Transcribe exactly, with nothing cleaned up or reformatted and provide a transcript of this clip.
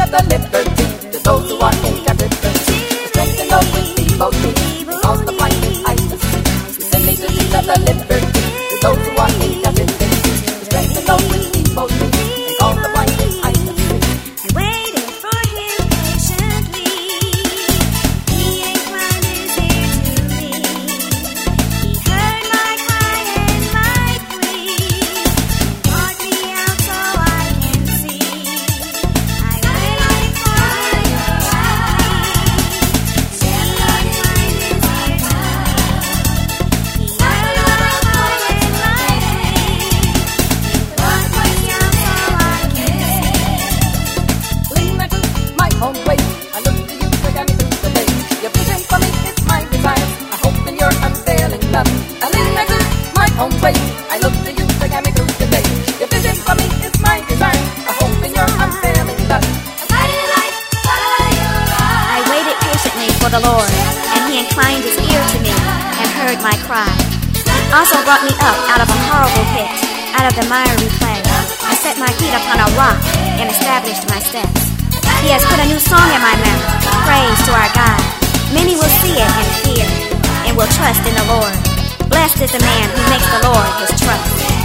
of the liberty to those who are in captivity. The strength and love which we both need, and cause the blinding eyes to see. We send me to teach of the liberty to those who are in captivity. The strength and love which we both need, and cause the blinding eyes to see. I waited for him patiently. He inclined his ear to me. He heard my cry and my plea. Brought me out so I can see. I waited for him patiently. He inclined his ear to me. He heard my cry and my plea. Brought me out so I can see. Lean back to my own way. I look to you to guide me through the day. Your vision for me is my desire. I hope in your unfailing love. I lean back to my own way. I look to you to guide me through the day. Your vision for me is my desire. I hope in your unfailing love. I waited patiently for the Lord, and he inclined his ear to me and heard my cry. He also brought me up out of a horrible pit, out of the miry clay, and set my feet upon a rock and established my steps. He has put a new song in my mouth, praise to our God. Many will see it and fear, and will trust in the Lord. Blessed is the man who makes the Lord his trust.